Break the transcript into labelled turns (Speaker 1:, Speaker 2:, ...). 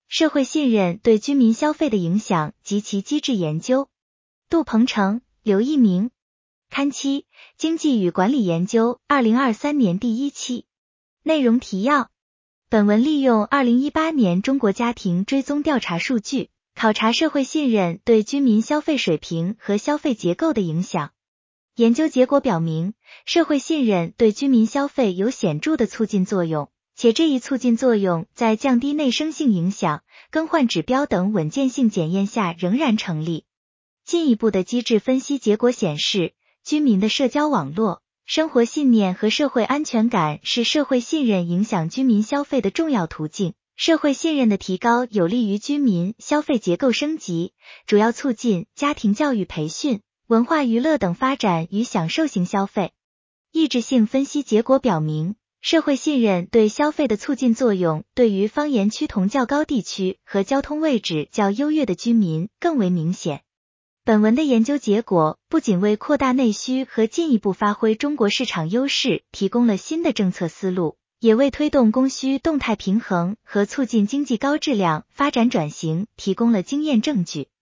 Speaker 1: 社会信任对居民消费的影响及其机制研究。杜鹏程、刘一鸣。刊期：经济与管理研究，2023年第1期。内容提要：本文利用2018年中国家庭追踪调查数据，考察社会信任对居民消费水平和消费结构的影响。研究结果表明，社会信任对居民消费有显著的促进作用，且这一促进作用在降低内生性影响、更换指标等稳健性检验下仍然成立。进一步的机制分析结果显示，居民的社交网络、生活信念和社会安全感是社会信任影响居民消费的重要途径。社会信任的提高有利于居民消费结构升级，主要促进家庭教育培训、文化娱乐等发展与享受型消费。抑制性分析结果表明，社会信任对消费的促进作用对于方言趋同较高地区和交通位置较优越的居民更为明显。本文的研究结果不仅为扩大内需和进一步发挥中国市场优势提供了新的政策思路，也为推动供需动态平衡和促进经济高质量发展转型提供了经验证据。